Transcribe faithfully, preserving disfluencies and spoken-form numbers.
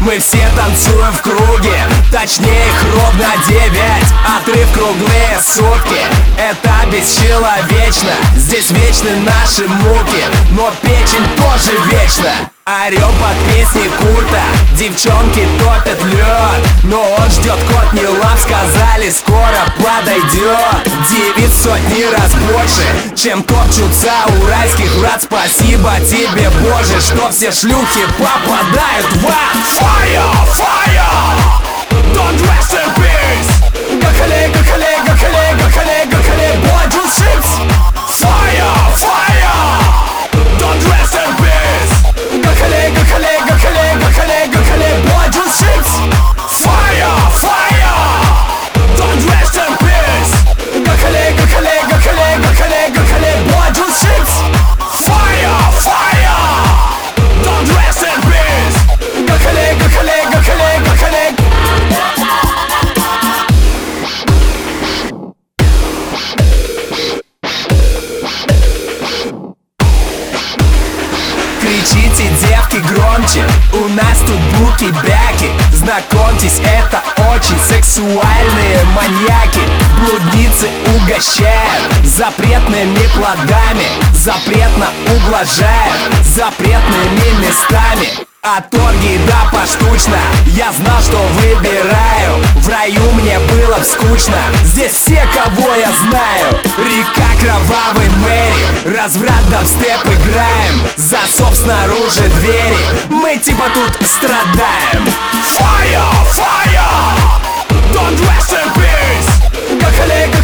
Мы все танцуем в круге, точнее их ровно девять. Отрыв круглые сутки, это бесчеловечно. Здесь вечны наши муки, но печень тоже вечна. Орём под песни культа, девчонки топят лед, но он ждет, кот не лап, сказали, скоро подойдет. Девиц сотни раз больше, чем топчутся уральских врат. Спасибо тебе, Боже, что все шлюхи попадают в ад. Fire, fire, don't rest in peace. Гакале, гакале, гакале, гакале, гакале, boy, do six. Fire, fire, don't rest in peace. Гакале, гакале, гакале, гакале, гакале, boy, do six. Fire, fire, don't rest in peace. Гакале, гакале, гакале, гакале, гакале, boy, do six. Fire, fire, don't rest in peace. Гакале, гакале, гакале, гакале. Кричите, девки, громче, у нас тут буки-бяки. Знакомьтесь, это очень сексуальные маньяки. Блудницы угощают запретными плодами, запретно ублажают запретными местами. От оргии до поштучно, я знал, что выбираю. В раю мне было б скучно, здесь все, кого я знаю. Река кровавой Мэри, разврат, дабстеп играем. Засов снаружи двери, мы типа тут страдаем. Fire, fire, don't rest in peace. Гакале,